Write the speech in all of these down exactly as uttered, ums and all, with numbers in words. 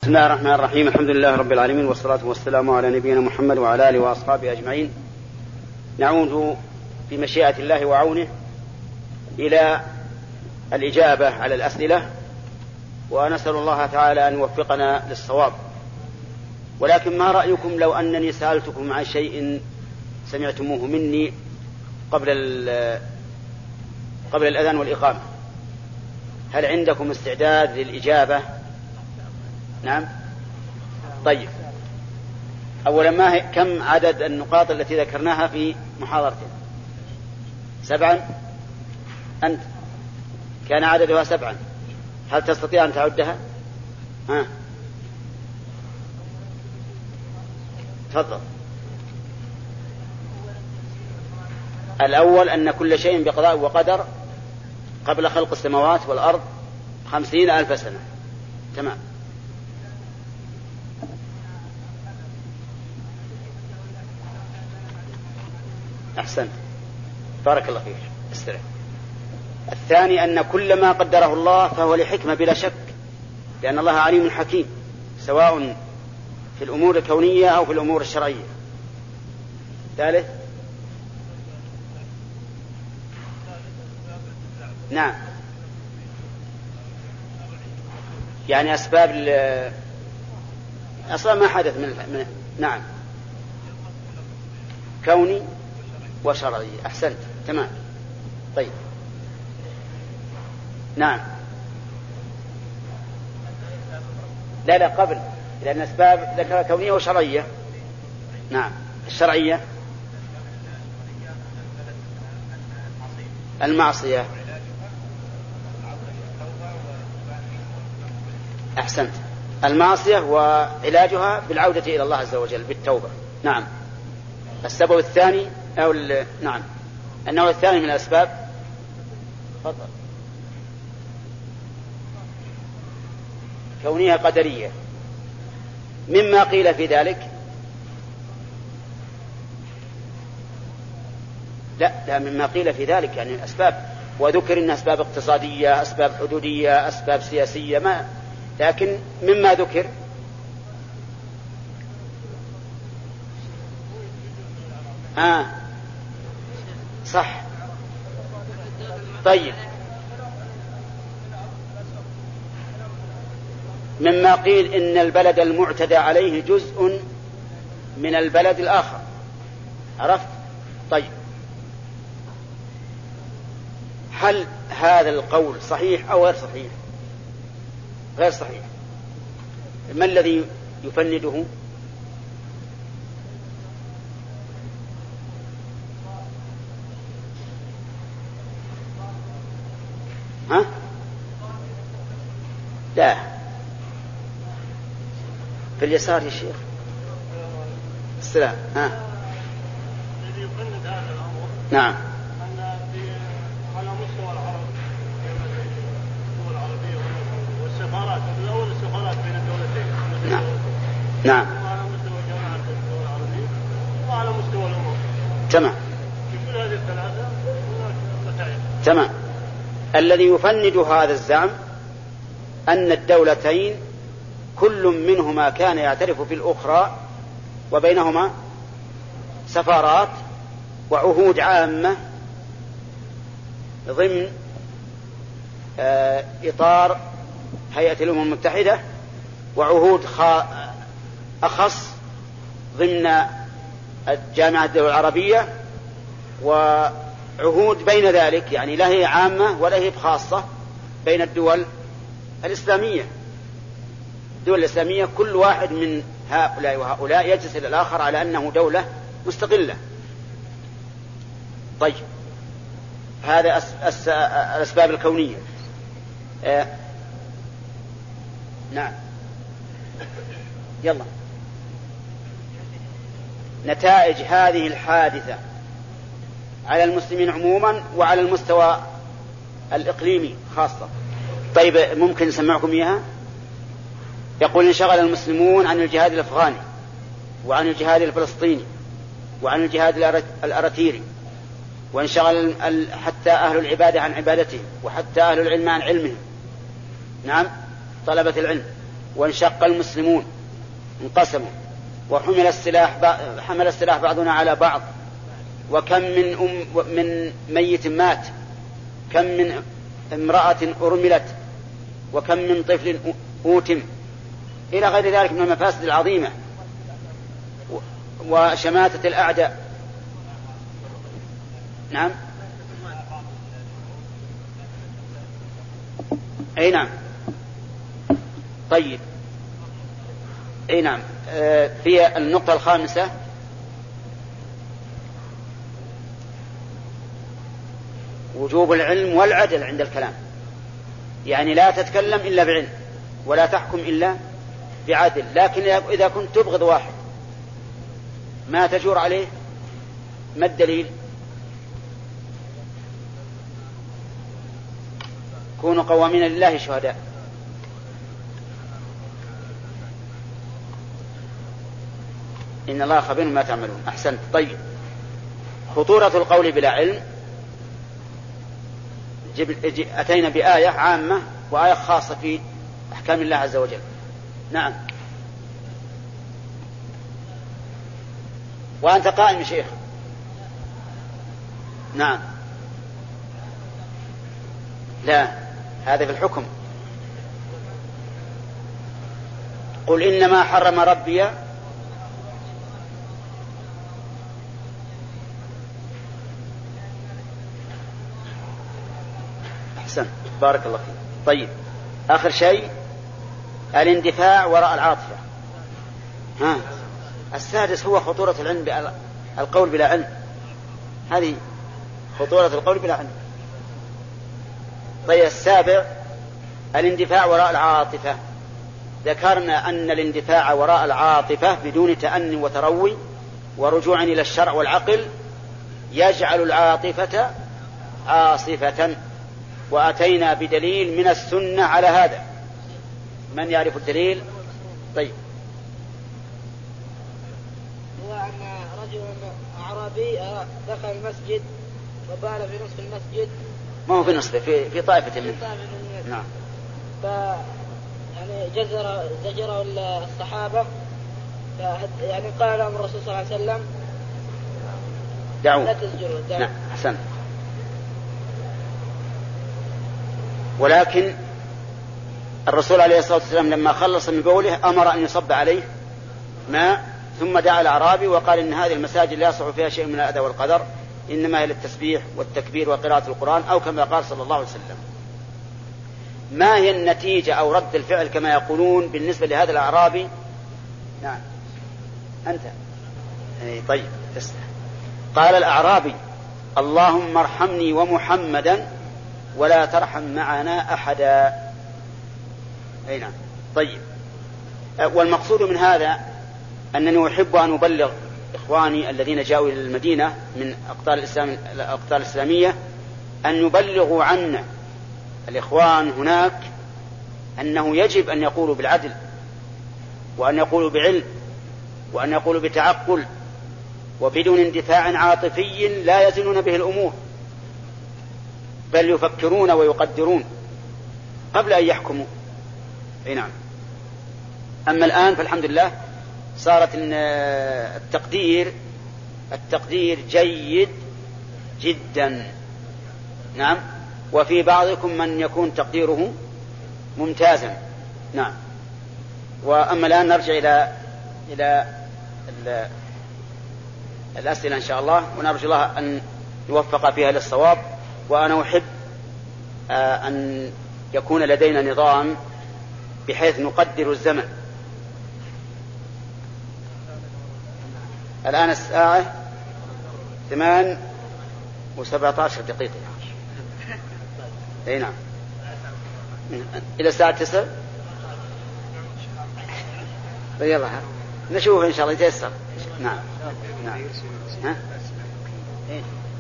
بسم الله الرحمن الرحيم. الحمد لله رب العالمين، والصلاة والسلام على نبينا محمد وعلى آله وأصحابه أجمعين. نعود بمشيئة الله وعونه إلى الإجابة على الأسئلة، ونسأل الله تعالى أن يوفقنا للصواب. ولكن ما رأيكم لو أنني سألتكم عن شيء سمعتموه مني قبل قبل الأذان والإقامة؟ هل عندكم استعداد للإجابة؟ نعم. طيب، أولا ما هي كم عدد النقاط التي ذكرناها في محاضرتنا؟ سبعا. أنت كان عددها سبعا، هل تستطيع أن تعدها؟ ها، تفضل. الأول أن كل شيء بقضاء وقدر قبل خلق السماوات والأرض خمسين ألف سنة. تمام. أحسنت، بارك الله فيك، استرح. الثاني أن كل ما قدره الله فهو لحكمة بلا شك، لأن الله عليم حكيم، سواء في الأمور الكونية أو في الأمور الشرعية. ثالث، نعم، يعني أسباب أصلا ما حدث من, من نعم، كوني وشرعي. أحسنت، تمام. طيب، نعم، لا لا قبل، لأن أسباب ذكر كونية وشرعية. نعم، الشرعية المعصية. أحسنت، المعصية وعلاجها بالعودة إلى الله عز وجل بالتوبة. نعم. السبب الثاني أو نعم النوع الثاني من الأسباب، تفضل، كونية قدرية. مما قيل في ذلك، لا لا مما قيل في ذلك يعني الأسباب، وذكر إن أسباب اقتصادية، أسباب حدودية، أسباب سياسية، ما لكن مما ذكر آه صح. طيب، مما قيل إن البلد المعتدى عليه جزء من البلد الآخر، عرفت؟ طيب، هل هذا القول صحيح أو غير صحيح؟ غير صحيح. ما الذي يفنده؟ ها؟ لا، في اليسار يا شيخ. السلام. ها؟ الذي يفند هذا الأمر، نعم، أن على مستوى العرب، الدول العربية والسفارات، الأول السفارات بين الدولتين، نعم نعم، وعلى مستوى جامعة الدول العربية، وعلى مستوى الأمم. تمام. في كل هذه الثلاثة هناك متاعب. تمام. الذي يفند هذا الزعم أن الدولتين كل منهما كان يعترف بالأخرى، وبينهما سفارات وعهود عامة ضمن إطار هيئة الأمم المتحدة، وعهود أخص ضمن جامعة الدول العربية، وعهود بين ذلك، يعني لا هي عامة ولا هي خاصة، بين الدول الإسلامية. الدول الإسلامية كل واحد من هؤلاء وهؤلاء يجلس إلى الآخر على أنه دولة مستقلة. طيب، هذا أس أس الأسباب الكونية. آه. نعم، يلا. نتائج هذه الحادثة على المسلمين عموما وعلى المستوى الإقليمي خاصة. طيب، ممكن نسمعكم إياها؟ يقول: انشغل المسلمون عن الجهاد الأفغاني، وعن الجهاد الفلسطيني، وعن الجهاد الأراتيري، وانشغل حتى أهل العبادة عن عبادتهم، وحتى أهل العلم عن علمهم. نعم، طلبة العلم. وانشق المسلمون انقسموا، وحمل السلاح حمل السلاح بعضنا على بعض، وكم من أم من ميت مات، كم من امرأة أرملت، وكم من طفل أوتم، إلى غير ذلك من المفاسد العظيمة وشماتة الأعداء. نعم أي نعم. طيب أي نعم. في النقطة الخامسة وجوب العلم والعدل عند الكلام، يعني لا تتكلم إلا بعلم ولا تحكم إلا بعدل. لكن إذا كنت تبغض واحد ما تجور عليه، ما الدليل؟ كونوا قوامين لله شهداء. إن الله خبير ما تعملون. أحسنت. طيب، خطورة القول بلا علم، أتينا بآية عامة وآية خاصة في أحكام الله عز وجل. نعم. وأنت قائم يا شيخ. نعم. لا، هذا في الحكم. قل إنما حرم ربي أحسن، بارك الله فيك. طيب، آخر شيء الاندفاع وراء العاطفة. ها، السادس هو خطورة العلم، القول بلا علم. هذه خطورة القول بلا علم. طيب، السابع الاندفاع وراء العاطفة. ذكرنا أن الاندفاع وراء العاطفة بدون تأني وتروي ورجوع إلى الشرع والعقل يجعل العاطفة عاصفة، وأتينا بدليل من السنة على هذا. من يعرف الدليل؟ طيب. هو أن رجل أعرابي دخل المسجد وبال في نصف المسجد. ما هو في نصفه، في في طائفة منه. نعم. ف يعني جزر زجره الصحابة، يعني قال لهم الرسول صلى الله عليه وسلم دعوا لا تزجروا. نعم، أحسن. ولكن الرسول عليه الصلاة والسلام لما خلص من بوله أمر أن يصب عليه ماء، ثم دعا الأعرابي وقال إن هذه المساجد لا يصح فيها شيء من الأذى والقدر، إنما هي للتسبيح والتكبير وقراءة القرآن، أو كما قال صلى الله عليه وسلم. ما هي النتيجة أو رد الفعل كما يقولون بالنسبة لهذا الأعرابي؟ نعم أنت. طيب، قال الأعرابي اللهم ارحمني ومحمدا ولا ترحم معنا أحدا. أي نعم. طيب، والمقصود من هذا أنني أحب أن أبلغ إخواني الذين جاءوا إلى المدينة من أقطار الإسلام الأقطار الإسلامية أن يبلغوا عنا الإخوان هناك أنه يجب أن يقولوا بالعدل، وأن يقولوا بعلم، وأن يقولوا بتعقل، وبدون اندفاع عاطفي لا يزنون به الأمور، بل يفكرون ويقدرون قبل أن يحكموا. أي نعم. أما الآن فالحمد لله صارت التقدير التقدير جيد جدا. نعم. وفي بعضكم من يكون تقديره ممتازا. نعم. وأما الآن نرجع إلى إلى الأسئلة إن شاء الله، ونرجو الله أن يوفق فيها للصواب. وأنا أحب أن يكون لدينا نظام بحيث نقدر الزمن. الآن الساعة ثمان وسبعة عشر دقيقة. أي نعم. إلى الساعة تسع. يلا نشوف إن شاء الله يتيسر. نعم. نعم. ها؟ إيه؟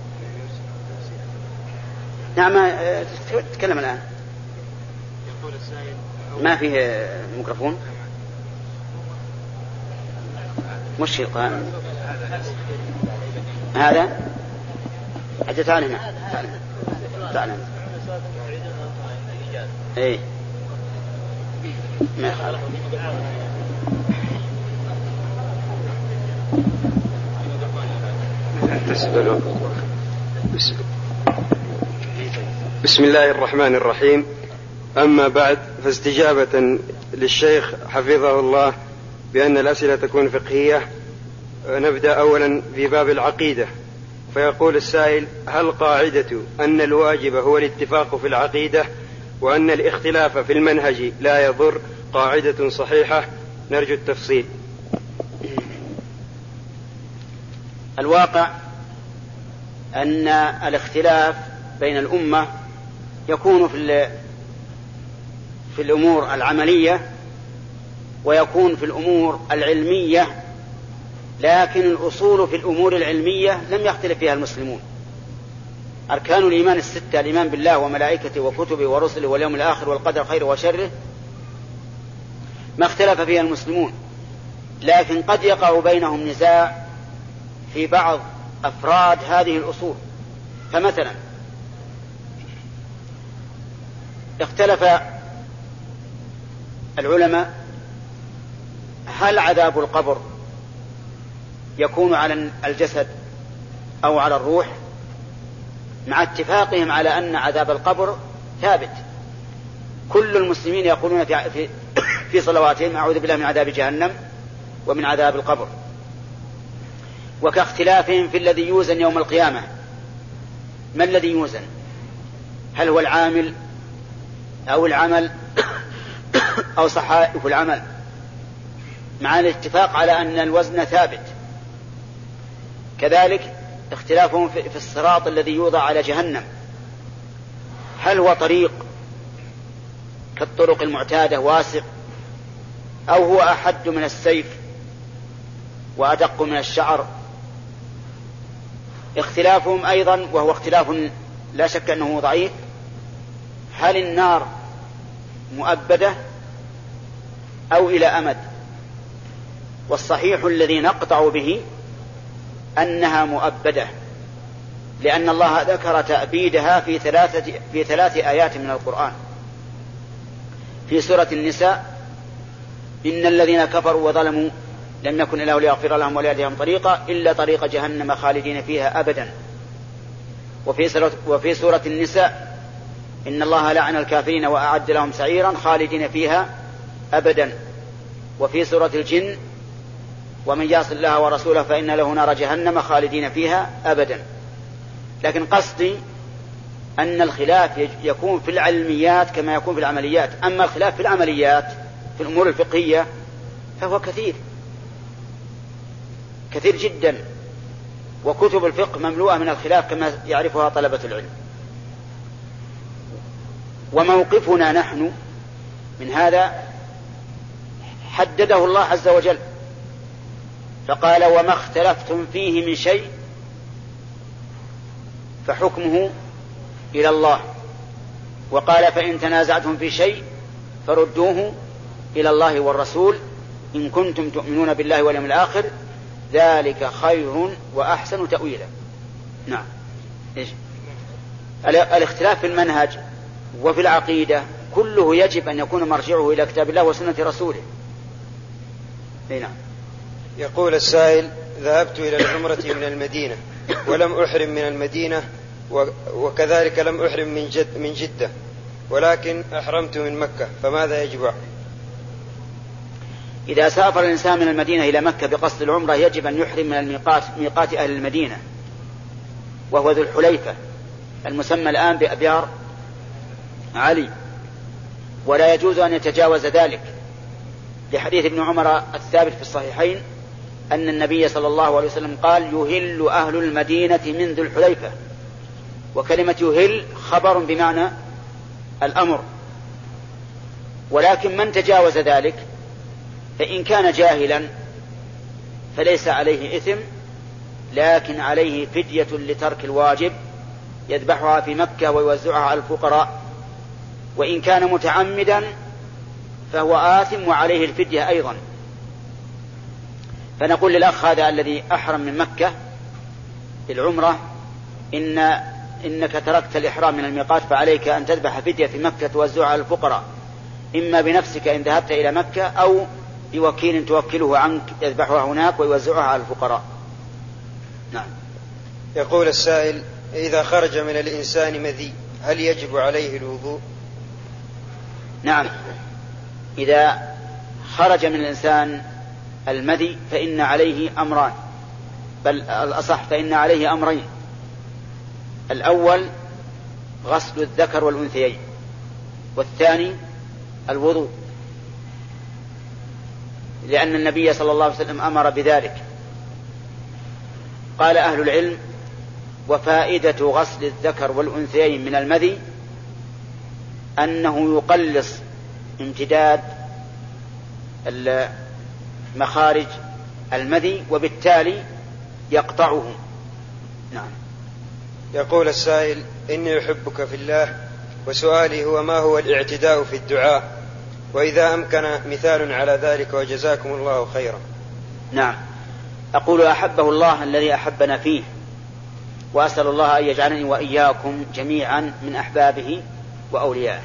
نعم. تتكلم الآن. ما فيه ميكروفون. مش القائم هذا. أجل تعال هنا. تعال هنا. تعال هنا. إيه. بسم الله الرحمن الرحيم. أما بعد، فاستجابة للشيخ حفظه الله بأن الأسئلة تكون فقهية، نبدأ أولا في باب العقيدة. فيقول السائل: هل قاعدة أن الواجب هو الاتفاق في العقيدة وأن الاختلاف في المنهج لا يضر قاعدة صحيحة؟ نرجو التفصيل. الواقع أن الاختلاف بين الأمة يكون في في الأمور العملية ويكون في الأمور العلمية، لكن الأصول في الأمور العلمية لم يختلف فيها المسلمون. أركان الإيمان الستة: الإيمان بالله وملائكته وكتبه ورسله واليوم الآخر والقدر خيره وشره، ما اختلف فيها المسلمون، لكن قد يقع بينهم نزاع في بعض أفراد هذه الأصول. فمثلا اختلف العلماء: هل عذاب القبر يكون على الجسد أو على الروح؟ مع اتفاقهم على أن عذاب القبر ثابت. كل المسلمين يقولون في في صلواتهم: أعوذ بالله من عذاب جهنم ومن عذاب القبر. وكاختلافهم في الذي يوزن يوم القيامة. ما الذي يوزن؟ هل هو العامل أو العمل أو صحائف العمل؟ مع الاتفاق على أن الوزن ثابت. كذلك اختلافهم في الصراط الذي يوضع على جهنم، هل هو طريق كالطرق المعتادة واسع، أو هو أحد من السيف وأدق من الشعر؟ اختلافهم أيضا، وهو اختلاف لا شك أنه ضعيف: هل النار مؤبدة أو إلى أمد؟ والصحيح الذي نقطع به أنها مؤبدة، لأن الله ذكر تأبيدها في ثلاثة في ثلاث آيات من القرآن. في سورة النساء: إن الذين كفروا وظلموا لم يكن الله ليغفر لهم ولا يهديهم طريقا إلا طريق جهنم خالدين فيها أبدا. وفي سورة, وفي سورة النساء: إن الله لعن الكافرين وأعد لهم سعيرا خالدين فيها أبدا. وفي سورة الجن: ومن يعص الله ورسوله فإن له نار جهنم خالدين فيها أبدا. لكن قصدي أن الخلاف يكون في العلميات كما يكون في العمليات. أما الخلاف في العمليات في الأمور الفقهية فهو كثير كثير جدا، وكتب الفقه مملوءة من الخلاف كما يعرفها طلبة العلم. وموقفنا نحن من هذا حدده الله عز وجل، فقال: وما اختلفتم فيه من شيء فحكمه إلى الله. وقال: فإن تنازعتم في شيء فردوه إلى الله والرسول إن كنتم تؤمنون بالله واليوم الآخر ذلك خير وأحسن تأويلا. نعم. إيش؟ الاختلاف في المنهج وفي العقيدة كله يجب أن يكون مرجعه إلى كتاب الله وسنة رسوله. نعم. يقول السائل: ذهبت إلى العمرة من المدينة ولم أحرم من المدينة، وكذلك لم أحرم من جد من جدة، ولكن أحرمت من مكة، فماذا يجب؟ إذا سافر الإنسان من المدينة إلى مكة بقصد العمرة يجب أن يحرم من الميقات ميقات أهل المدينة، وهو ذو الحليفة المسمى الآن بأبيار علي، ولا يجوز أن يتجاوز ذلك، لحديث ابن عمر الثابت في الصحيحين أن النبي صلى الله عليه وسلم قال: يهل أهل المدينة من ذو الحليفة. وكلمة يهل خبر بمعنى الأمر، ولكن من تجاوز ذلك فإن كان جاهلا فليس عليه إثم، لكن عليه فدية لترك الواجب يذبحها في مكة ويوزعها على الفقراء. وإن كان متعمدا فهو آثم وعليه الفدية أيضا. فنقول للأخ هذا الذي أحرم من مكة بالعمرة: إن إنك تركت الإحرام من الميقات، فعليك أن تذبح فدية في مكة توزعها على الفقراء. إما بنفسك إن ذهبت إلى مكة أو بوكيل توكله عنك يذبحها هناك ويوزعها على الفقراء. نعم. يقول السائل: إذا خرج من الإنسان مذي هل يجب عليه الوضوء؟ نعم، إذا خرج من الإنسان المذي فإن عليه أمران، بل الأصح فإن عليه أمرين. الأول غسل الذكر والأنثيين، والثاني الوضوء، لأن النبي صلى الله عليه وسلم أمر بذلك. قال أهل العلم: وفائدة غسل الذكر والأنثيين من المذي أنه يقلص امتداد مخارج المذي وبالتالي يقطعه. نعم. يقول السائل: إني أحبك في الله، وسؤالي هو: ما هو الاعتداء في الدعاء؟ وإذا أمكن مثال على ذلك وجزاكم الله خيرا. نعم، أقول: أحبه الله الذي أحبنا فيه، وأسأل الله أن يجعلني وإياكم جميعا من أحبابه وأوليائه.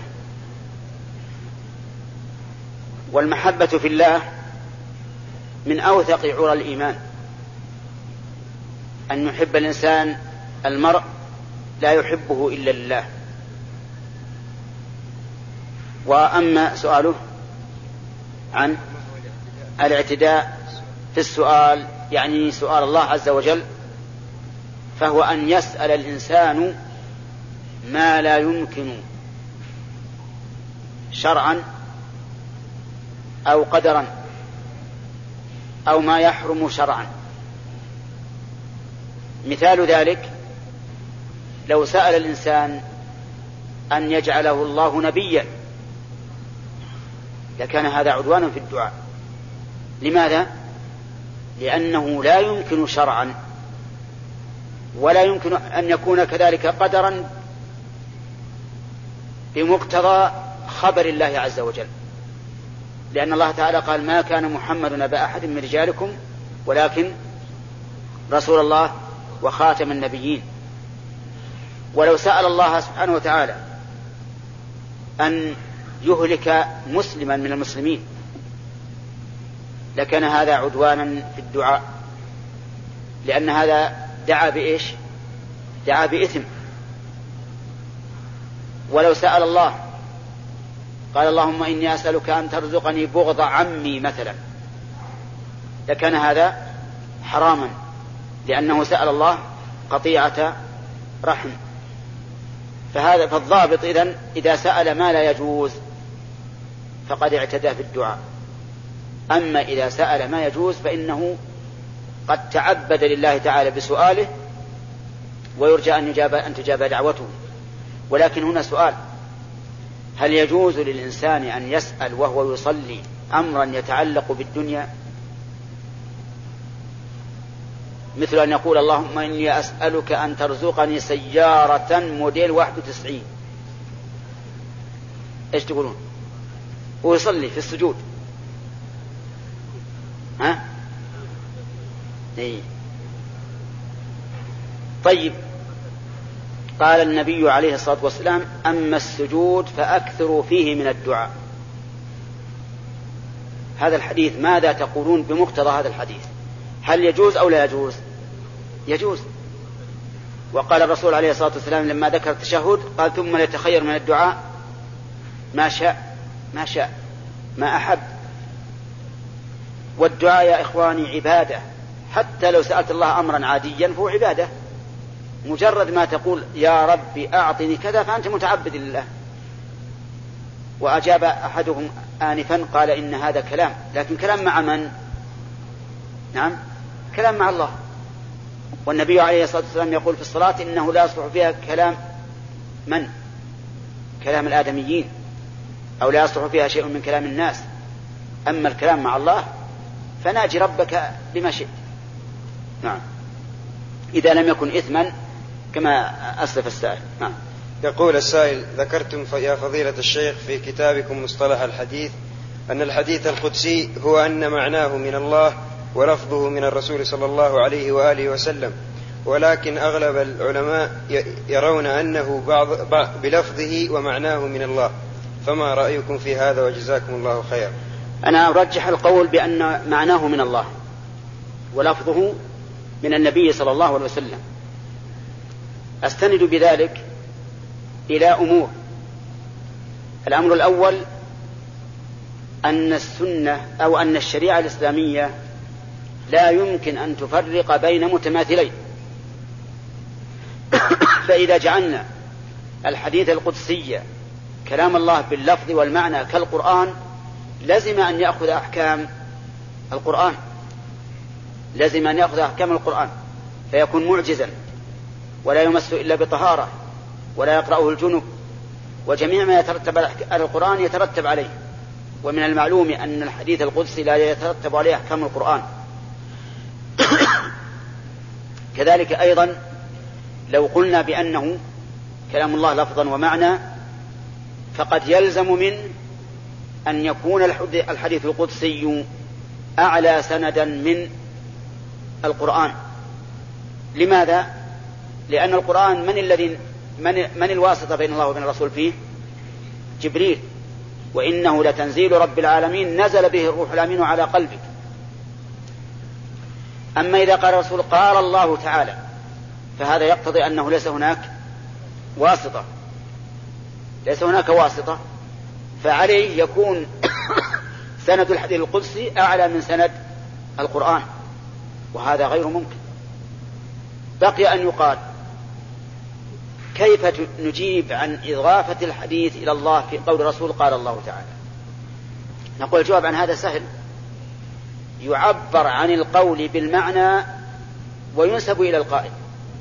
والمحبة في الله من أوثق عرى الإيمان، أن يحب الإنسان المرء لا يحبه إلا لله. وأما سؤاله عن الاعتداء في السؤال، يعني سؤال الله عز وجل، فهو أن يسأل الإنسان ما لا يمكن شرعا أو قدرا أو ما يحرم شرعا. مثال ذلك: لو سأل الإنسان أن يجعله الله نبيا لكان هذا عدوانا في الدعاء. لماذا؟ لأنه لا يمكن شرعا ولا يمكن أن يكون كذلك قدرا بمقتضى خبر الله عز وجل، لأن الله تعالى قال: ما كان محمد أبا أحد من رجالكم ولكن رسول الله وخاتم النبيين. ولو سأل الله سبحانه وتعالى أن يهلك مسلما من المسلمين لكان هذا عدوانا في الدعاء، لأن هذا دعا بإيش؟ دعا بإثم. ولو سأل الله قال: اللهم إني أسألك أن ترزقني بغض عمي مثلا لكان هذا حراما، لأنه سأل الله قطيعة رحم. فهذا فالضابط إذن إذا سأل ما لا يجوز فقد اعتدى في الدعاء. أما إذا سأل ما يجوز فإنه قد تعبد لله تعالى بسؤاله ويرجى أن يجاب أن تجاب دعوته. ولكن هنا سؤال: هل يجوز للإنسان أن يسأل وهو يصلي أمرا يتعلق بالدنيا؟ مثل أن يقول: اللهم إني أسألك أن ترزقني سيارة موديل واحد وتسعين. إيش تقولون؟ ويصلي في السجود. ها؟ إيه. طيب، قال النبي عليه الصلاة والسلام: أما السجود فأكثروا فيه من الدعاء. هذا الحديث ماذا تقولون بمقتضى هذا الحديث؟ هل يجوز أو لا يجوز؟ يجوز. وقال الرسول عليه الصلاة والسلام لما ذكر التشهد قال: ثم ليتخير من الدعاء ما شاء ما شاء ما أحب. والدعاء يا إخواني عبادة، حتى لو سألت الله أمرا عاديا فهو عبادة. مجرد ما تقول يا ربي أعطني كذا فأنت متعبد لله. وأجاب أحدهم آنفا قال: إن هذا كلام، لكن كلام مع من؟ نعم، كلام مع الله. والنبي عليه الصلاة والسلام يقول في الصلاة: إنه لا يصلح فيها كلام من؟ كلام الآدميين، أو لا يصلح فيها شيء من كلام الناس. أما الكلام مع الله فناجي ربك بما شئت. نعم، إذا لم يكن إثما كما أسلف السائل. نعم. يقول السائل: ذكرتم يا فضيلة الشيخ في كتابكم مصطلح الحديث أن الحديث القدسي هو أن معناه من الله ولفظه من الرسول صلى الله عليه وآله وسلم، ولكن أغلب العلماء يرون أنه بعض بلفظه ومعناه من الله، فما رأيكم في هذا وجزاكم الله خير؟ أنا أرجح القول بأن معناه من الله ولفظه من النبي صلى الله عليه وسلم. أستند بذلك إلى أمور. الأمر الأول أن السنة أو أن الشريعة الإسلامية لا يمكن أن تفرق بين متماثلين، فإذا جعلنا الحديث القدسي كلام الله باللفظ والمعنى كالقرآن لازم أن يأخذ أحكام القرآن لازم أن يأخذ أحكام القرآن فيكون معجزا ولا يمس إلا بطهارة ولا يقرأه الجنب، وجميع ما يترتب على القرآن يترتب عليه. ومن المعلوم أن الحديث القدسي لا يترتب عليه أحكام القرآن. كذلك أيضا لو قلنا بأنه كلام الله لفظا ومعنى فقد يلزم من أن يكون الحديث القدسي أعلى سندا من القرآن. لماذا؟ لأن القرآن من الذي من, من الواسطة بين الله وبين الرسول فيه؟ جبريل، وإنه لتنزيل رب العالمين نزل به الروح الأمين على قلبك. أما إذا قال الرسول قال الله تعالى فهذا يقتضي أنه ليس هناك واسطة ليس هناك واسطة فعليه يكون سند الحديث القدسي أعلى من سند القرآن، وهذا غير ممكن. بقي أن يقال كيف نجيب عن إضافة الحديث إلى الله في قول الرسول قال الله تعالى؟ نقول الجواب عن هذا سهل، يعبر عن القول بالمعنى وينسب إلى القائل.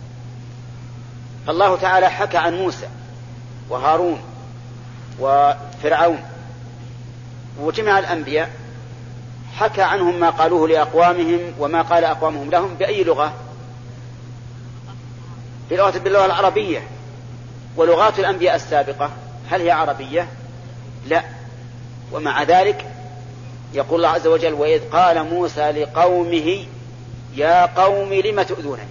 فالله تعالى حكى عن موسى وهارون وفرعون وجميع الأنبياء، حكى عنهم ما قالوه لأقوامهم وما قال أقوامهم لهم بأي لغة؟ بلغة باللغة العربية. ولغات الأنبياء السابقة هل هي عربية؟ لا. ومع ذلك يقول الله عز وجل وإذ قال موسى لقومه يا قوم لم تؤذونني.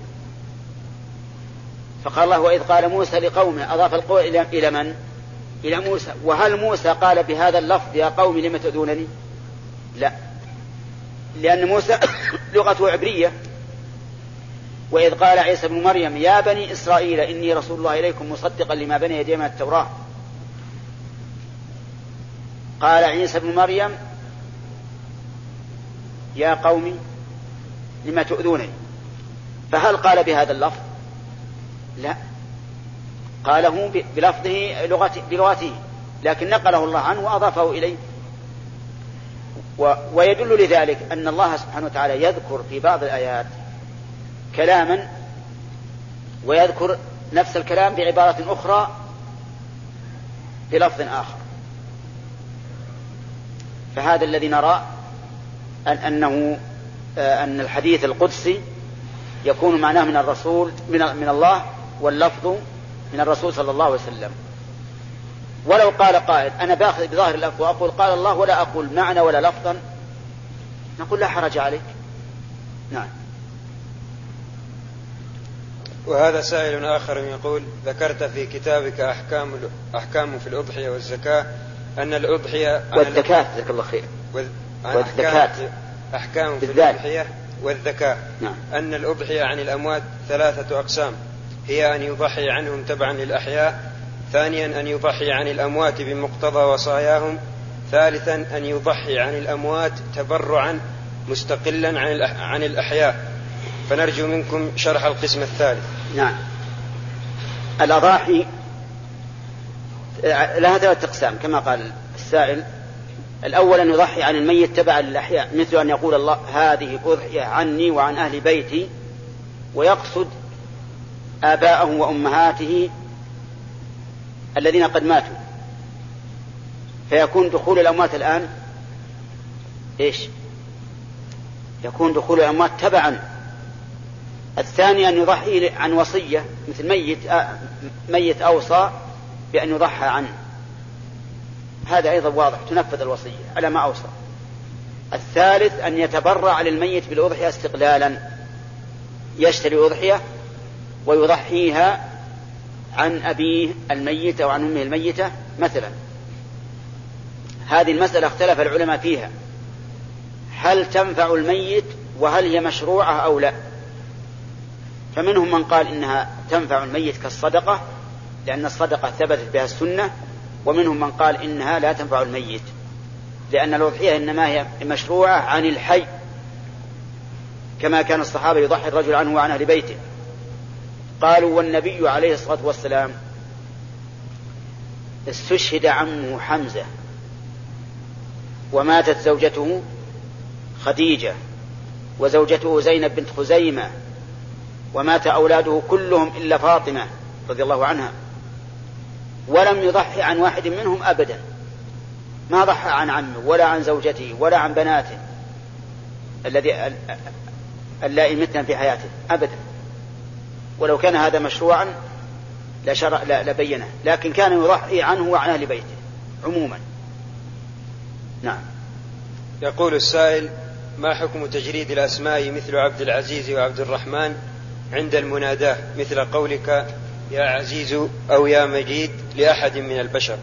فقال الله وإذ قال موسى لقومه، أضاف القول إلى من؟ إلى موسى. وهل موسى قال بهذا اللفظ يا قوم لم تؤذونني؟ لا، لأن موسى لغته عبرية. وإذ قال عيسى بن مريم يا بني إسرائيل إني رسول الله إليكم مصدقا لما بين يدي من التوراة، قال عيسى بن مريم يا قوم لما تؤذونني. فهل قال بهذا اللفظ؟ لا، قاله بلفظه بلغته، لكن نقله الله عنه وأضافه إليه. ويدل لذلك أن الله سبحانه وتعالى يذكر في بعض الآيات كلاما ويذكر نفس الكلام بعبارة أخرى بلفظ آخر. فهذا الذي نرى أن أنه أن الحديث القدسي يكون معناه من الرسول من من الله واللفظ من الرسول صلى الله عليه وسلم. ولو قال قائل أنا باخذ بظاهر اللفظ وأقول قال الله ولا أقول معنى ولا لفظا، نقول لا حرج عليك. نعم. وهذا سائل آخر يقول ذكرت في كتابك أحكام أحكام في الأضحية والزكاة أن الأضحية والزكاة جزاك الله خير والزكاة أحكام في الأضحية والذكاء. نعم. أن الأضحية عن الأموات ثلاثة أقسام، هي أن يضحي عنهم تبعا للأحياء، ثانيا أن يضحي عن الأموات بمقتضى وصاياهم، ثالثا أن يضحي عن الأموات تبرعا مستقلا عن الأحياء. فنرجو منكم شرح القسم الثالث. نعم. الأضاحي لها ثلاثة أقسام كما قال السائل. الأول أن يضحي عن الميت تبعا للأحياء، مثل أن يقول الله هذه أضحية عني وعن أهل بيتي، ويقصد آباءه وأمهاته الذين قد ماتوا، فيكون دخول الأموات الآن إيش؟ يكون دخول الأموات تبعا. الثاني أن يضحي عن وصية، مثل ميت ميت أوصى بأن يضحى عنه، هذا أيضا واضح تنفذ الوصية على ما أوصى. الثالث أن يتبرع للميت بالأضحية استقلالا، يشتري أضحية ويضحيها عن أبيه الميت أو عن أمه الميتة مثلا. هذه المسألة اختلف العلماء فيها، هل تنفع الميت وهل هي مشروعة أو لا؟ فمنهم من قال إنها تنفع الميت كالصدقة لأن الصدقة ثبتت بها السنة، ومنهم من قال إنها لا تنفع الميت لأن الأضحية إنما هي مشروعة عن الحي، كما كان الصحابة يضحي الرجل عنه وعن أهل بيته. قالوا والنبي عليه الصلاة والسلام استشهد عمه حمزة وماتت زوجته خديجة وزوجته زينب بنت خزيمة ومات أولاده كلهم إلا فاطمة رضي الله عنها، ولم يضحي عن واحد منهم أبدا، ما ضحى عن عمه ولا عن زوجته ولا عن بناته الذي اللائي متن في حياته أبدا. ولو كان هذا مشروعا لشرع لبينه، لكن كان يضحي عنه وعن أهل بيته عموما. نعم. يقول السائل: ما حكم تجريد الأسماء مثل عبد العزيز وعبد الرحمن عند المناداة مثل قولك يا عزيز أو يا مجيد لأحد من البشر؟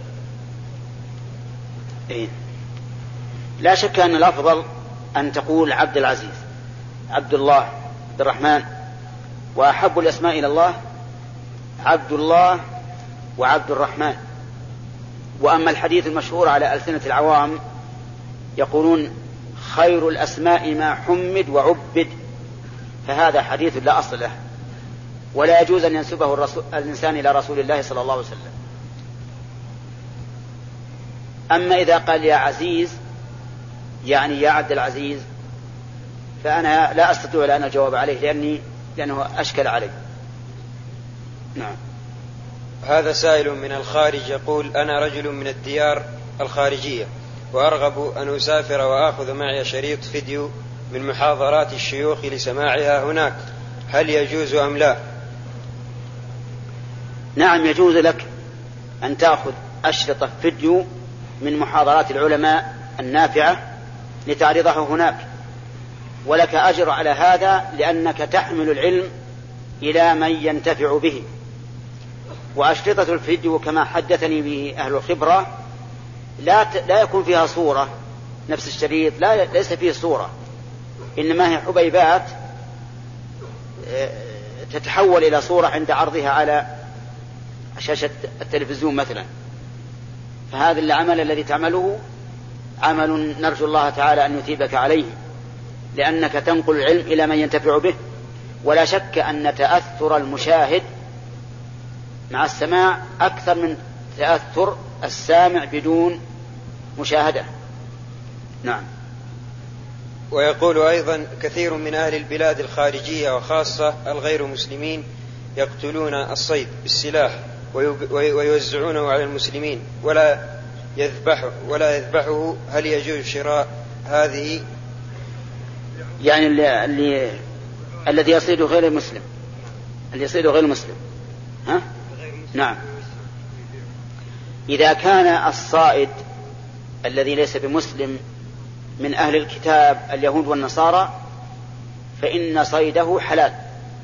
إيه؟ لا شك أن الأفضل أن تقول عبد العزيز، عبد الله، عبد الرحمن، وأحب الأسماء إلى الله عبد الله وعبد الرحمن. وأما الحديث المشهور على ألسنة العوام يقولون خير الأسماء ما حمد وعبد، فهذا حديث لا أصل له، ولا يجوز أن ينسبه الرسول الإنسان إلى رسول الله صلى الله عليه وسلم. أما إذا قال يا عزيز يعني يا عبد العزيز فأنا لا أستطيع أن أجاوب عليه لأني لأنه أشكل علي. نعم. هذا سائل من الخارج يقول: أنا رجل من الديار الخارجية وأرغب أن أسافر وأخذ معي شريط فيديو من محاضرات الشيوخ لسماعها هناك، هل يجوز أم لا؟ نعم يجوز لك أن تأخذ أشرطة فيديو من محاضرات العلماء النافعة لتعرضها هناك، ولك أجر على هذا لأنك تحمل العلم إلى من ينتفع به. وأشرطة الفيديو كما حدثني به أهل الخبرة لا لا يكون فيها صورة نفس الشريط، لا ليس فيه صورة، إنما هي حبيبات تتحول إلى صورة عند عرضها على شاشة التلفزيون مثلا. فهذا العمل الذي تعمله عمل نرجو الله تعالى أن يثيبك عليه، لأنك تنقل العلم إلى من ينتفع به. ولا شك أن تأثر المشاهد مع السماع أكثر من تأثر السامع بدون مشاهدة. نعم. ويقول أيضا: كثير من أهل البلاد الخارجية وخاصة الغير مسلمين يقتلون الصيد بالسلاح ويوزعونه على المسلمين ولا يذبحه ولا يذبحه هل يجوز شراء هذه؟ يعني اللي, اللي الذي يصيد غير المسلم، اللي يصيد غير المسلم ها؟ نعم. إذا كان الصائد الذي ليس بمسلم من أهل الكتاب اليهود والنصارى فإن صيده حلال،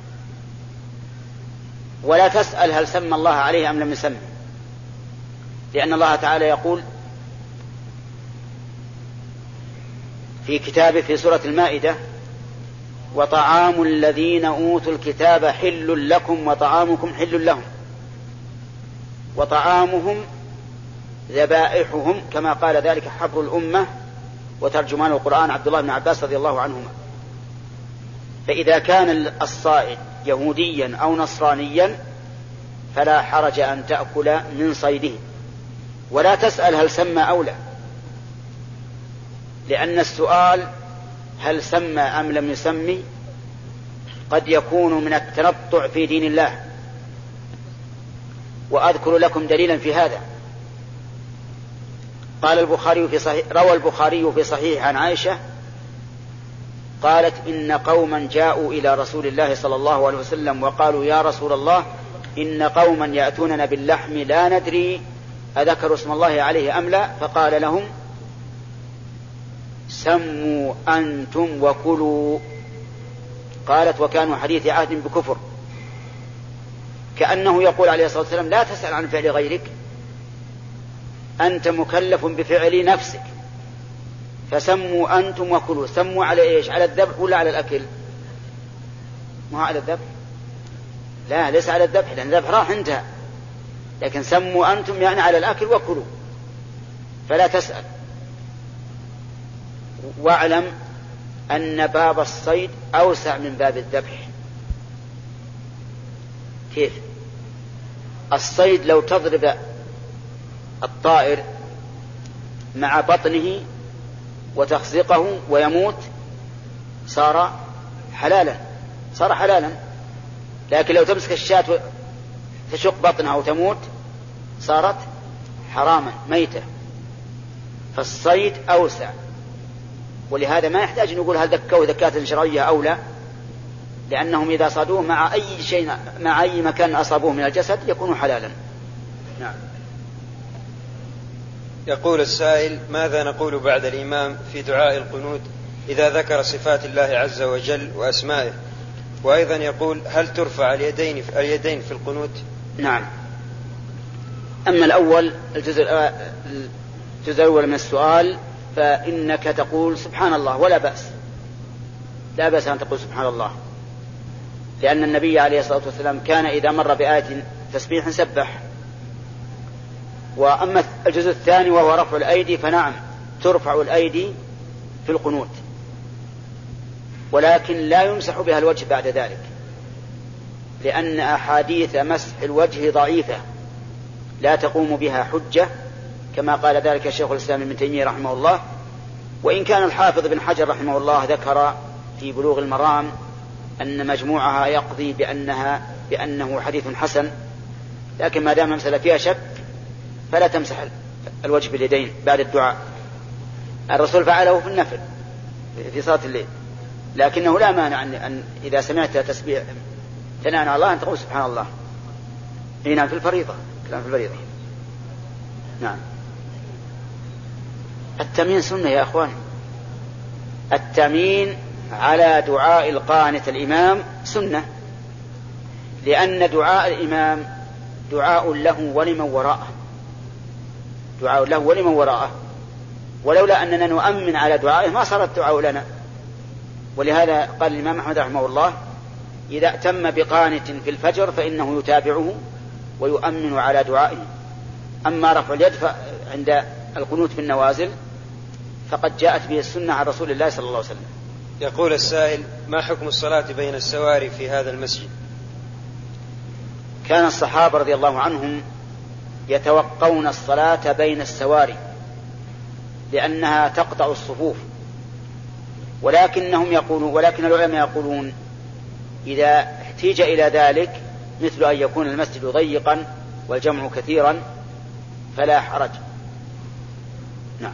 ولا تسأل هل سمى الله عليه أم لم يسمه، لأن الله تعالى يقول في كتابه في سورة المائدة: وطعام الذين أوتوا الكتاب حل لكم وطعامكم حل لهم، وطعامهم ذبائحهم، كما قال ذلك حبر الأمة وترجمان القرآن عبد الله بن عباس رضي الله عنهما. فإذا كان الصائد يهوديا أو نصرانيا فلا حرج أن تأكل من صيده، ولا تسأل هل سمى أو لا، لأن السؤال هل سمى أم لم يسمي قد يكون من التنطع في دين الله. وأذكر لكم دليلا في هذا. قال البخاري في صحيح روى البخاري في صحيح عن عائشة قالت: إن قوما جاءوا إلى رسول الله صلى الله عليه وسلم وقالوا: يا رسول الله، إن قوما يأتوننا باللحم لا ندري أذكروا اسم الله عليه أم لا، فقال لهم: سموا أنتم وكلوا. قالت: وكانوا حديث عهد بكفر، كأنه يقول عليه الصلاة والسلام: لا تسأل عن فعل غيرك، أنت مكلف بفعل نفسك، فسموا أنتم وكلوا. سموا على إيش؟ على الذبح ولا على الأكل؟ ما على الذبح، لا ليس على الذبح، لأن الذبح راح انتهى، لكن سموا أنتم يعني على الأكل وكلوا، فلا تسأل. واعلم أن باب الصيد أوسع من باب الذبح. كيف؟ الصيد لو تضرب الطائر مع بطنه وتخزقه ويموت صار حلالا، صار حلالا. لكن لو تمسك الشاة تشق بطنها وتموت صارت حراما ميتة. فالصيد أوسع، ولهذا ما يحتاج نقول هل ذكوا ذكاة شرعية أو لا، لأنهم إذا صادوه مع أي شيء مع أي مكان أصابوه من الجسد يكون حلالا. نعم. يقول السائل: ماذا نقول بعد الإمام في دعاء القنوت إذا ذكر صفات الله عز وجل وأسمائه؟ وأيضا يقول: هل ترفع اليدين اليدين في القنوت؟ نعم. أما الأول الجزء الجزء الأول من السؤال فإنك تقول سبحان الله ولا بأس، لا بأس أن تقول سبحان الله، لأن النبي عليه الصلاة والسلام كان إذا مر بآية تسبيح سبح. وأما الجزء الثاني وهو رفع الأيدي فنعم ترفع الأيدي في القنوت، ولكن لا يمسح بها الوجه بعد ذلك، لأن أحاديث مسح الوجه ضعيفة لا تقوم بها حجة، كما قال ذلك الشيخ الإسلام ابن تيمية رحمه الله. وإن كان الحافظ بن حجر رحمه الله ذكر في بلوغ المرام أن مجموعها يقضي بأنها بأنه حديث حسن، لكن ما دام المسألة فيها شك فلا تمسح الوجه باليدين بعد الدعاء. الرسول فعله في النفل في صلاة الليل، لكنه لا مانع أن إذا سمعت تسبيح ثناء على الله أن تقول سبحان الله. هنا في الفريضة، كلام في الفريضة. نعم. التأمين سنة يا أخوان، التأمين على دعاء القانت الإمام سنة، لأن دعاء الإمام دعاء له ولمن وراءه، دعاء له ولمن وراءه، ولولا أننا نؤمن على دعائه ما صار الدعاء لنا. ولهذا قال الإمام أحمد رحمه الله: إذا أتم بقانت في الفجر فإنه يتابعه ويؤمن على دعائه. أما رفع اليد عند القنوت في النوازل فقد جاءت به السنة عن رسول الله صلى الله عليه وسلم. يقول السائل: ما حكم الصلاة بين السواري في هذا المسجد؟ كان الصحابة رضي الله عنهم يتوقون الصلاة بين السواري لأنها تقطع الصفوف، ولكنهم يقولون ولكن العلماء يقولون إذا احتيج إلى ذلك مثل أن يكون المسجد ضيقا والجمع كثيرا فلا حرج. نعم.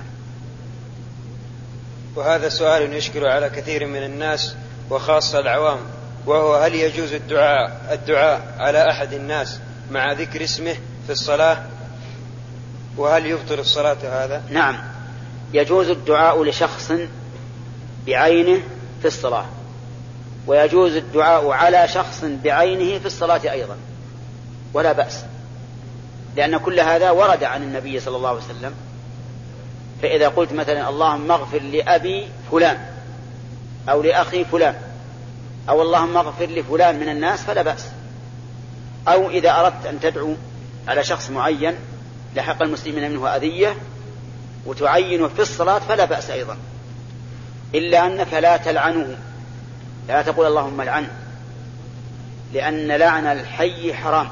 وهذا سؤال يشكل على كثير من الناس وخاصة العوام، وهو: هل يجوز الدعاء الدعاء على أحد الناس مع ذكر اسمه في الصلاة؟ وهل يبطل الصلاة هذا؟ نعم، يجوز الدعاء لشخص بعينه في الصلاة، ويجوز الدعاء على شخص بعينه في الصلاة أيضا، ولا بأس، لأن كل هذا ورد عن النبي صلى الله عليه وسلم. فإذا قلت مثلا اللهم اغفر لأبي فلان أو لأخي فلان أو اللهم اغفر لفلان من الناس فلا بأس. أو إذا أردت أن تدعو على شخص معين لحق المسلمين منه أذية وتعينه في الصلاة فلا بأس أيضا، إلا أنك لا تلعنه، لا تقول اللهم العنه، لأن لعن الحي حرام.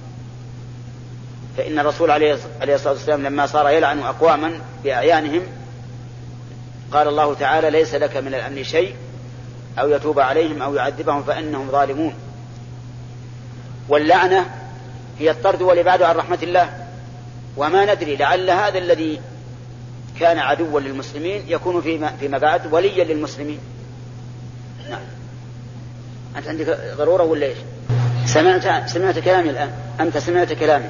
فإن الرسول عليه الصلاة والسلام لما صار يلعن أقواما بأعيانهم قال الله تعالى: ليس لك من الأمر شيء أو يتوب عليهم أو يعذبهم فإنهم ظالمون. واللعنة هي الطرد والإبعاد عن رحمة الله، وما ندري لعل هذا الذي كان عدوا للمسلمين يكون فيما بعد وليا للمسلمين. نعم. أنت عندك ضرورة ولا إيش؟ سمعت سمعت كلامي الآن؟ أنت سمعت كلامي؟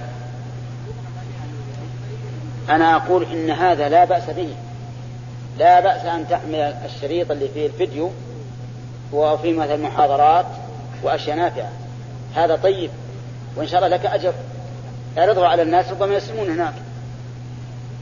أنا أقول إن هذا لا بأس به، لا بأس أن تحمل الشريط اللي فيه الفيديو وفي مثل محاضرات وأشياء نافعة، هذا طيب، وإن شاء الله لك أجر، اعرضه على الناس ربما يسلمون هناك.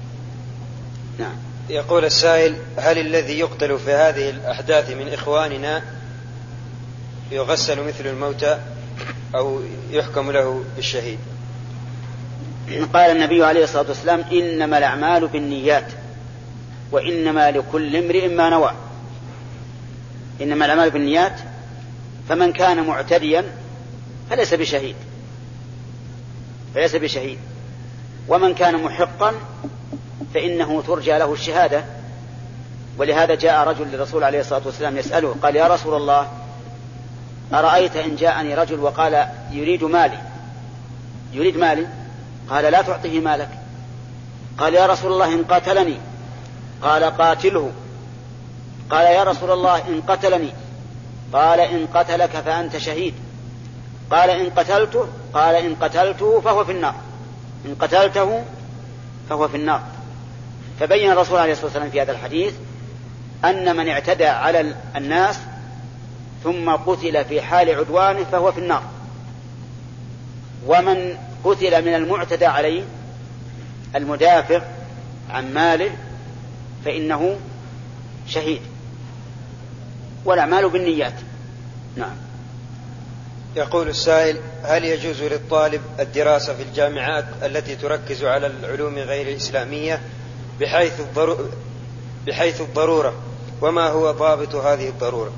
نعم. يقول السائل: هل الذي يقتل في هذه الأحداث من إخواننا يغسل مثل الموتى أو يحكم له بالشهيد؟ قال النبي عليه الصلاة والسلام: إنما الأعمال بالنيات وإنما لكل امرئ ما نوى. إنما الأعمال بالنيات، فمن كان معتديا فليس بشهيد فليس بشهيد ومن كان محقا فإنه ترجى له الشهادة. ولهذا جاء رجل للرسول عليه الصلاة والسلام يسأله، قال: يا رسول الله، أرأيت إن جاءني رجل وقال يريد مالي يريد مالي قال: لا تعطيه مالك. قال: يا رسول الله، إن قاتلني. قال: قاتله. قال: يا رسول الله، إن قتلني. قال: إن قتلك فأنت شهيد. قال: إن قتلته. قال: إن قتلته فهو في النار إن قتلته فهو في النار. فبين الرسول عليه الصلاة والسلام في هذا الحديث أن من اعتدى على الناس ثم قتل في حال عدوانه فهو في النار، ومن قتل من المعتدى عليه المدافع عن ماله فإنه شهيد. والأعمال بالنيات. نعم. يقول السائل: هل يجوز للطالب الدراسة في الجامعات التي تركز على العلوم غير الإسلامية بحيث الضرورة, بحيث الضرورة وما هو ضابط هذه الضرورة؟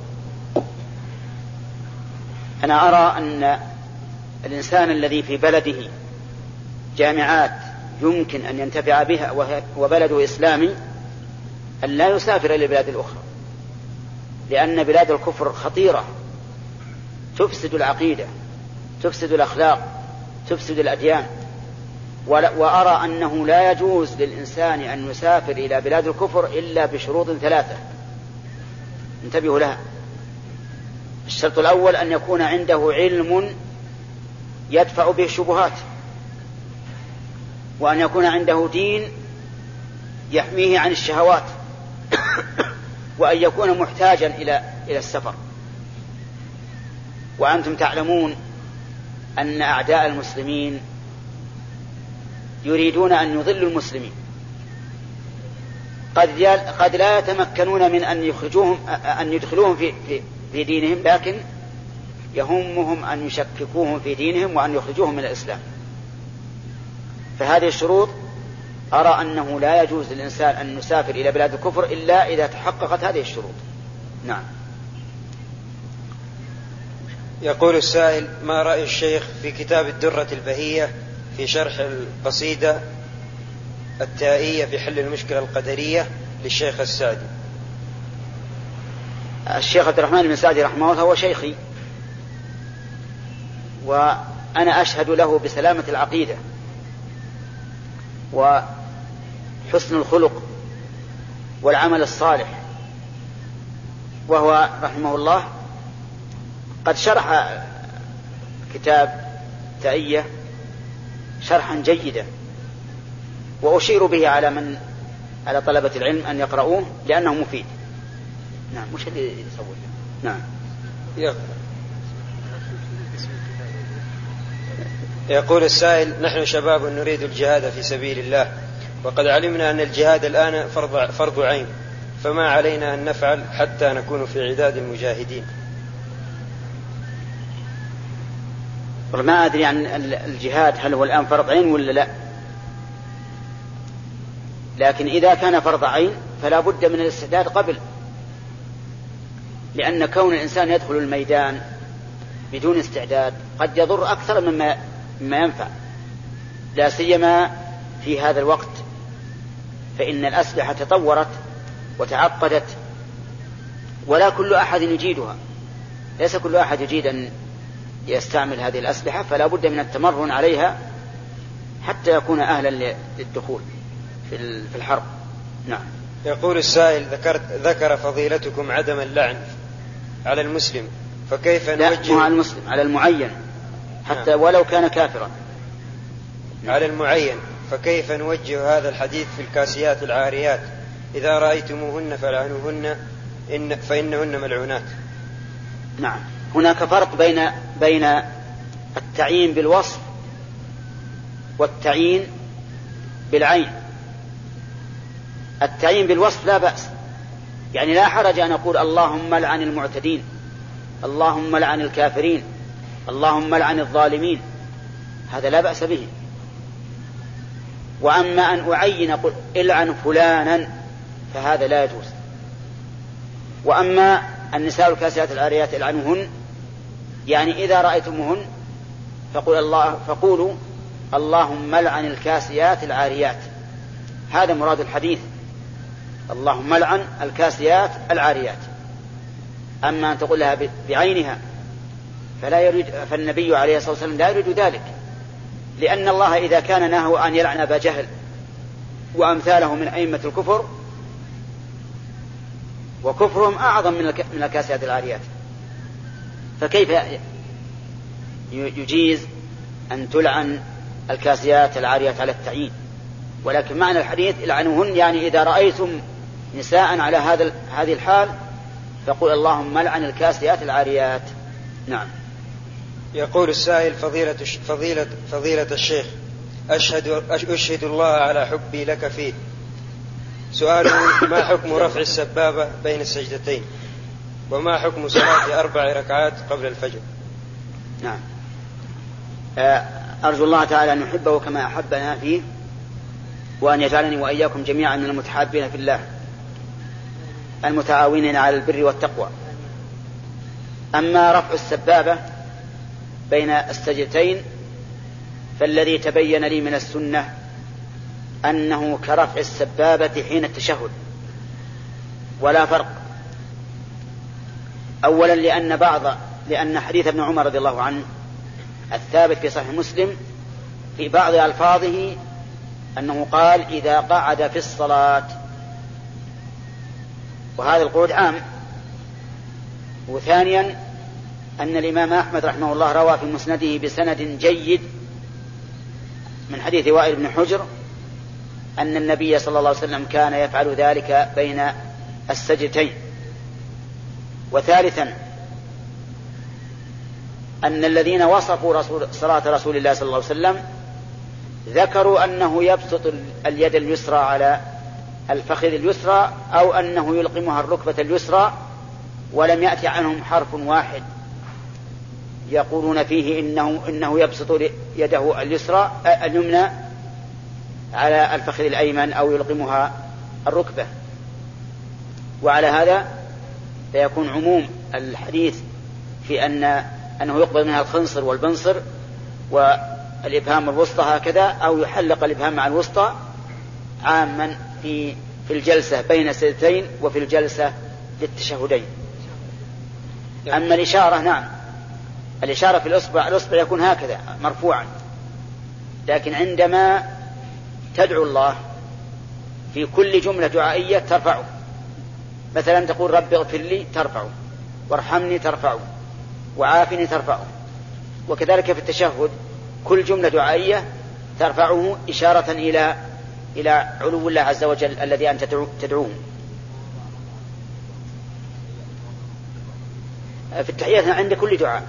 أنا أرى أن الإنسان الذي في بلده جامعات يمكن أن ينتفع بها وبلده إسلامي أن لا يسافر إلى البلاد الأخرى، لأن بلاد الكفر خطيرة، تفسد العقيدة، تفسد الأخلاق، تفسد الأديان. وأرى أنه لا يجوز للإنسان أن يسافر إلى بلاد الكفر إلا بشروط ثلاثة انتبهوا لها. الشرط الأول أن يكون عنده علم يدفع به الشبهات، وأن يكون عنده دين يحميه عن الشهوات، وأن يكون محتاجا إلى إلى السفر. وأنتم تعلمون أن أعداء المسلمين يريدون أن يضلوا المسلمين، قد قد لا يتمكنون من أن يخرجوهم أن يدخلوهم في في في دينهم، لكن يهمهم أن يشككوهم في دينهم وأن يخرجوهم من الإسلام. فهذه الشروط أرى أنه لا يجوز للإنسان أن يسافر إلى بلاد الكفر إلا إذا تحققت هذه الشروط. نعم. يقول السائل: ما رأي الشيخ في كتاب الدرة البهية في شرح القصيدة التائية في حل المشكلة القدرية للشيخ السعدي؟ الشيخ عبد الرحمن بن سعدي رحمه الله هو شيخي، وأنا أشهد له بسلامة العقيدة وحسن الخلق والعمل الصالح، وهو رحمه الله قد شرح كتاب تائية شرحا جيدا، وأشير به على من على طلبة العلم أن يقرؤوه لأنه مفيد. نعم. مش اللي يصور. نعم. يقول السائل: نحن شباب نريد الجهاد في سبيل الله، وقد علمنا أن الجهاد الآن فرض, فرض عين، فما علينا أن نفعل حتى نكون في عداد المجاهدين؟ ما أدري عن الجهاد هل هو الآن فرض عين ولا لا، لكن إذا كان فرض عين فلا بد من الاستعداد قبل، لأن كون الإنسان يدخل الميدان بدون استعداد قد يضر أكثر مما مما ينفع، لا سيما في هذا الوقت، فإن الأسلحة تطورت وتعقدت ولا كل أحد يجيدها، ليس كل أحد يجيد أن يستعمل هذه الأسلحة، فلا بد من التمرن عليها حتى يكون أهلا للدخول في الحرب. نعم. يقول السائل: ذكرت ذكر فضيلتكم عدم اللعن على المسلم، فكيف نوجه؟ لا، على المسلم، على المعين حتى نعم. ولو كان كافرا. على المعين، فكيف نوجه هذا الحديث في الكاسيات العاريات: إذا رأيتموهن فلعنوهن إن فإنهن ملعونات؟ نعم. هناك فرق بين بين التعيين بالوصف والتعيين بالعين. التعيين بالوصف لا بأس، يعني لا حرج أن أقول اللهم لعن المعتدين، اللهم لعن الكافرين، اللهم لعن الظالمين، هذا لا بأس به. وأما أن أعين أقول العن فلانا فهذا لا يجوز. وأما النساء الكاسيات العاريات العنهن، يعني إذا رأيتموهن فقول الله فقولوا اللهم لعن الكاسيات العاريات، هذا مراد الحديث، اللهم لعن الكاسيات العاريات. أما أن تقول لها بعينها فلا يريد، فالنبي عليه الصلاة والسلام لا يريد ذلك، لأن الله إذا كان نهى أن يلعن أبا جهل وأمثاله من أئمة الكفر، وكفرهم أعظم من الكاسيات العاريات، فكيف يجيز أن تلعن الكاسيات العاريات على التعيين؟ ولكن معنى الحديث العنوهن، يعني إذا رأيتم نساء على هذا هذه الحال فقل اللهم لعن الكاسيات العاريات. نعم. يقول السائل: فضيلة فضيلة فضيلة الشيخ، أشهد أشهد الله على حبي لك فيه. سؤاله: ما حكم رفع السبابة بين السجدتين؟ وما حكم صلاة أربع ركعات قبل الفجر؟ نعم. أرجو الله تعالى أن يحبه كما أحبنا فيه، وأن يجعلني وإياكم جميعا من المتحابين في الله المتعاونين على البر والتقوى. أما رفع السبابة بين السجدتين فالذي تبين لي من السنة أنه كرفع السبابة حين التشهد، ولا فرق. أولا لأن بعض لأن حديث ابن عمر رضي الله عنه الثابت في صحيح مسلم في بعض ألفاظه أنه قال: إذا قعد في الصلاة، وهذا القعود عام. وثانيا أن الإمام أحمد رحمه الله روى في مسنده بسند جيد من حديث وائل بن حجر أن النبي صلى الله عليه وسلم كان يفعل ذلك بين السجدتين. وثالثا أن الذين وصفوا رسول صلاة رسول الله صلى الله عليه وسلم ذكروا أنه يبسط اليد اليسرى على الفخذ اليسرى أو أنه يلقمها الركبة اليسرى، ولم يأتي عنهم حرف واحد يقولون فيه إنه, إنه يبسط يده اليسرى اليمنى على الفخذ الأيمن أو يلقمها الركبة. وعلى هذا فيكون عموم الحديث في أن أنه يقبل منها الخنصر والبنصر والإبهام الوسطى هكذا، أو يحلق الإبهام مع الوسطى، عاما في في الجلسة بين السجدتين وفي الجلسة للتشهدين. أما الإشارة، نعم، الإشارة في الأصبع الأصبع يكون هكذا مرفوعا، لكن عندما تدعو الله في كل جملة دعائية ترفعه، مثلا تقول رب اغفر لي ترفعه، وارحمني ترفعه، وعافني ترفعه. وكذلك في التشهد كل جملة دعائية ترفعه إشارة إلى إلى علو الله عز وجل الذي أنت تدعوه. في التحيات عند كل دعاء،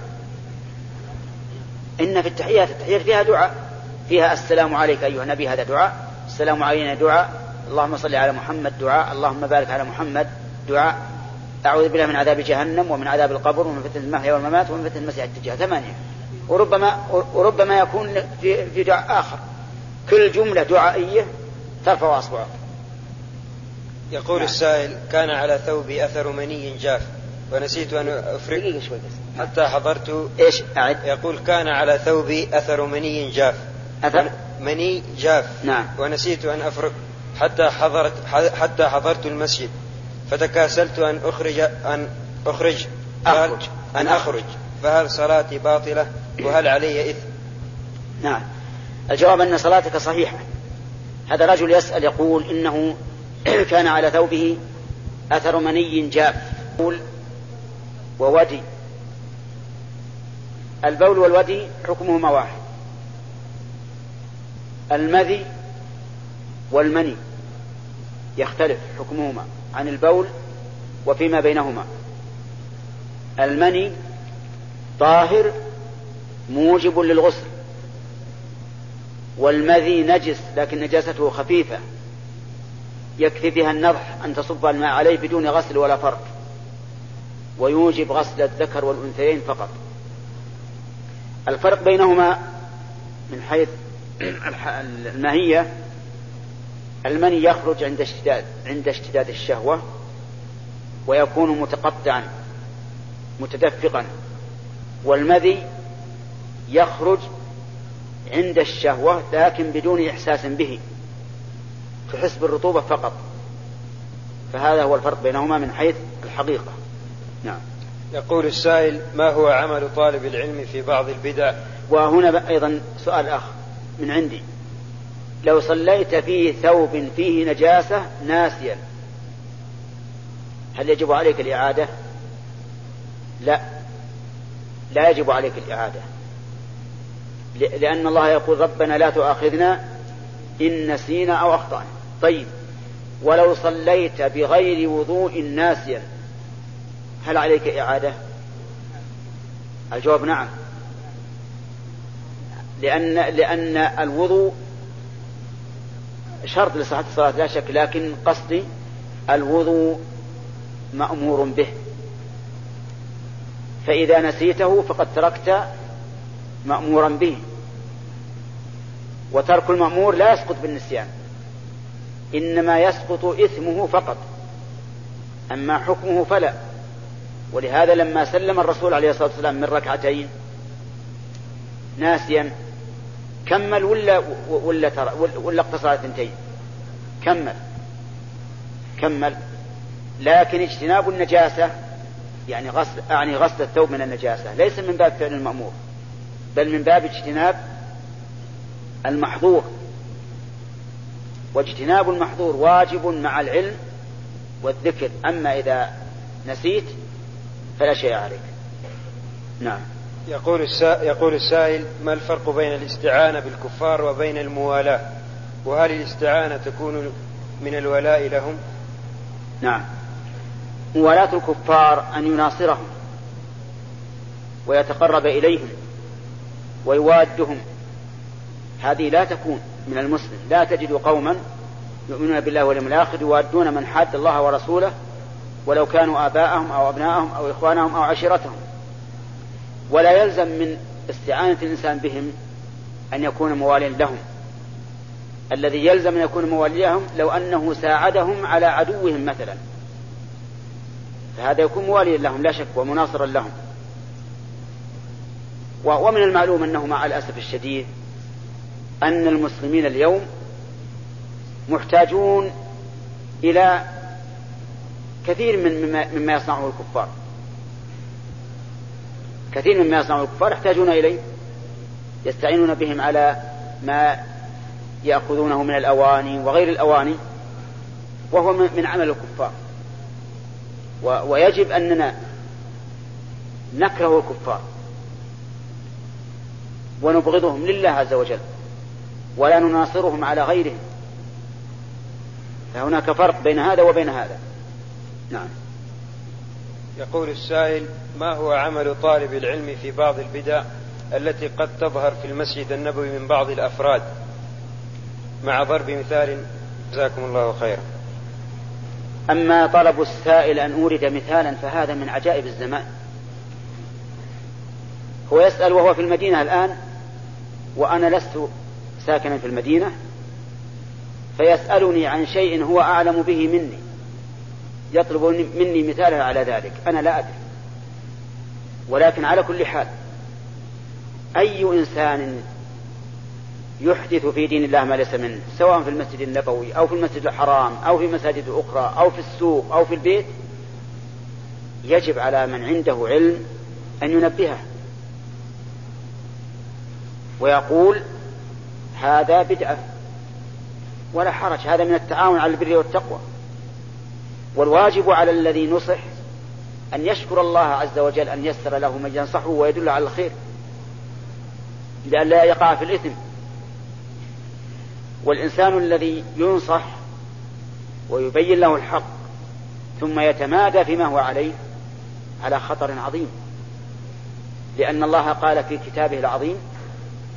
إن في التحيات التحيات فيها دعاء، فيها السلام عليك أيها النبي هذا دعاء، السلام علينا دعاء، اللهم صل على محمد دعاء، اللهم بارك على محمد دعاء، أعوذ بالله من عذاب جهنم ومن عذاب القبر ومن فتنة المحيا والممات ومن فتنة المسيح الدجال، ثمانية. وربما وربما يكون في دعاء آخر. كل جملة دعائية ترفع أصبعك. يقول نعم. السائل: كان على ثوبي أثر مني جاف ونسيت أن أفرغ حتى حضرت. إيش أعد؟ يقول: كان على ثوبي أثر مني جاف أثر مني جاف نعم. ونسيت أن أفرغ حتى حضرت حتى حضرت المسجد، فتكاسلت أن أخرج أن أخرج أخرج أن أخرج فهل صلاتي باطلة وهل علي إثم؟ نعم. الجواب أن صلاتك صحيحة. هذا رجل يسأل يقول إنه كان على ثوبه أثر مني جاف وودي. البول والودي حكمهما واحد. المذي والمني يختلف حكمهما عن البول وفيما بينهما. المني طاهر موجب للغسل، والمذي نجس لكن نجاسته خفيفة يكفي بها النضح أن تصب الماء عليه بدون غسل ولا فرق، ويوجب غسل الذكر والأنثيين فقط. الفرق بينهما من حيث الماهية: المني يخرج عند اشتداد عند اشتداد الشهوة ويكون متقطعا متدفقا، والمذي يخرج عند الشهوة لكن بدون إحساس به، تحس بالرطوبة فقط. فهذا هو الفرق بينهما من حيث الحقيقة. نعم. يقول السائل: ما هو عمل طالب العلم في بعض البدع؟ وهنا أيضا سؤال آخر من عندي: لو صليت في ثوب فيه نجاسة ناسيا هل يجب عليك الإعادة؟ لا، لا يجب عليك الإعادة، لأن الله يقول: ربنا لا تؤاخذنا إن نسينا أو أخطأنا. طيب، ولو صليت بغير وضوء ناسيا هل عليك إعادة؟ الجواب نعم، لأن, لأن الوضوء شرط لصحة الصلاة لا شك، لكن قصدي الوضوء مأمور به، فإذا نسيته فقد تركت مأمورا به، وترك المأمور لا يسقط بالنسيان، إنما يسقط إثمه فقط، أما حكمه فلا. ولهذا لما سلم الرسول عليه الصلاة والسلام من ركعتين ناسيا كمل ولا ولا ترى ولا اقتصر على اثنتين؟ كمل كمل لكن اجتناب النجاسة يعني غسل يعني غسل الثوب من النجاسة ليس من باب فعل المأمور، بل من باب اجتناب المحظور، واجتناب المحظور واجب مع العلم والذكر، أما إذا نسيت فلا شيء عليك. نعم. يقول السائل, يقول السائل: ما الفرق بين الاستعانة بالكفار وبين الموالاة؟ وهل الاستعانة تكون من الولاء لهم؟ نعم. موالاة الكفار أن يناصرهم ويتقرب إليهم ويوادهم، هذه لا تكون من المسلم. لا تجد قوما يؤمنون بالله واليوم الآخر يوادون من حاد الله ورسوله ولو كانوا آباءهم أو أبناءهم أو إخوانهم أو عشيرتهم. ولا يلزم من استعانة الإنسان بهم أن يكون مواليا لهم، الذي يلزم أن يكون مواليا لهم لو أنه ساعدهم على عدوهم مثلا، فهذا يكون مواليا لهم لا شك ومناصرا لهم. ومن المعلوم أنه مع الأسف الشديد أن المسلمين اليوم محتاجون إلى كثير من مما يصنعه الكفار، كثير مما يصنعه الكفار يحتاجون إليه، يستعينون بهم على ما يأخذونه من الأواني وغير الأواني، وهو من عمل الكفار. ويجب أننا نكره الكفار ونبغضهم لله عز وجل ولا نناصرهم على غيرهم، فهناك فرق بين هذا وبين هذا. نعم. يقول السائل: ما هو عمل طالب العلم في بعض البدع التي قد تظهر في المسجد النبوي من بعض الأفراد، مع ضرب مثال؟ جزاكم الله خيرا. أما طلب السائل أن أورد مثالا فهذا من عجائب الزمان. هو يسأل وهو في المدينة الآن وأنا لست ساكنا في المدينة، فيسألني عن شيء هو أعلم به مني، يطلب مني مثالا على ذلك، أنا لا أدري. ولكن على كل حال أي إنسان يحدث في دين الله ما ليس منه، سواء في المسجد النبوي أو في المسجد الحرام أو في مساجد أخرى أو في السوق أو في البيت، يجب على من عنده علم أن ينبهه ويقول: هذا بدعة ولا حرج، هذا من التعاون على البر والتقوى. والواجب على الذي نصح أن يشكر الله عز وجل أن يسر له من ينصحه ويدل على الخير لئلا يقع في الإثم. والإنسان الذي ينصح ويبين له الحق ثم يتمادى فيما هو عليه على خطر عظيم، لأن الله قال في كتابه العظيم: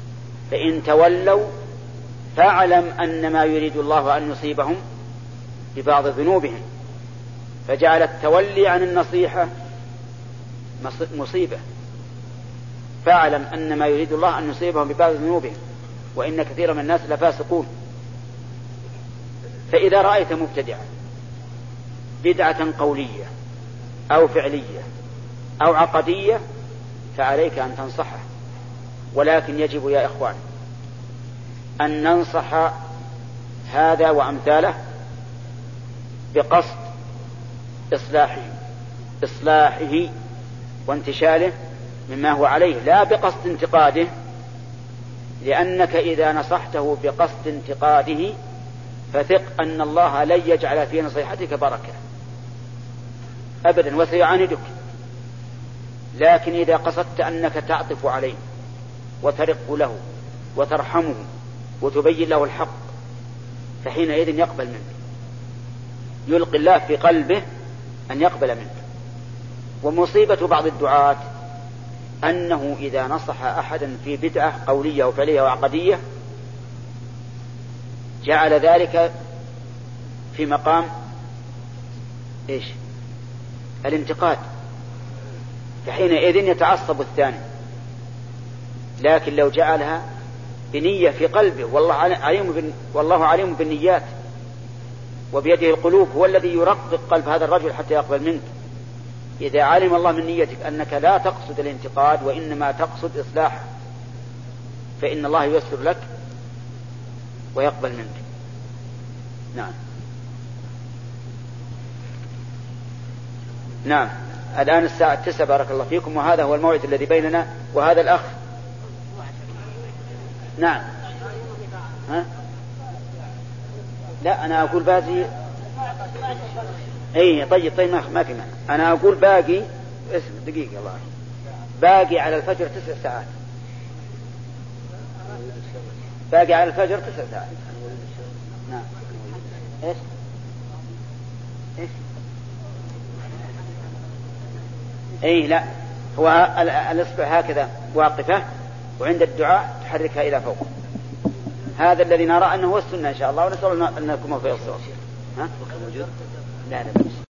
فإن تولوا فاعلم أن ما يريد الله أن يصيبهم ببعض ذنوبهم، فجعل التولي عن النصيحة مصيبة. فاعلم أن ما يريد الله أن يصيبهم ببعض ذنوبهم، وإن كثيرا من الناس لفاسقون. فإذا رأيت مبتدعا بدعة قولية أو فعلية أو عقدية فعليك أن تنصحه، ولكن يجب يا إخوان أن ننصح هذا وأمثاله بقصد إصلاحه إصلاحه وانتشاله مما هو عليه، لا بقصد انتقاده، لأنك إذا نصحته بقصد انتقاده فثق أن الله لن يجعل في نصيحتك بركة أبدا وسيعاندك. لكن إذا قصدت أنك تعطف عليه وترق له وترحمه وتبين له الحق فحينئذ يقبل منك، يلقي الله في قلبه أن يقبل منك. ومصيبة بعض الدعاة أنه إذا نصح أحدا في بدعة قولية وفعلية وعقدية جعل ذلك في مقام إيش؟ الانتقاد، فحينئذ يتعصب الثاني. لكن لو جعلها بنية في قلبه، والله عليم والله عليم بالنيات وبيده القلوب، هو الذي يرقق قلب هذا الرجل حتى يقبل منك. إذا علم الله من نيتك أنك لا تقصد الانتقاد وإنما تقصد إصلاحه فإن الله ييسر لك ويقبل منك. نعم نعم الآن الساعة التسعة بارك الله فيكم، وهذا هو الموعد الذي بيننا. وهذا الأخ نعم ها؟ لا أنا أقول باقي أي طيب طيب ما في معنى. أنا أقول باقي اسم دقيقة الله باقي على الفجر تسع ساعات باقي على الفجر تسع ساعات. نعم إيش إيش أي لا هو الإصبع هكذا واقفة وعند الدعاء تحركها إلى فوق. هذا الذي نرى أنه هو السنة إن شاء الله، ونسأل أن نكون في الصوت. ها؟ لا لا بس.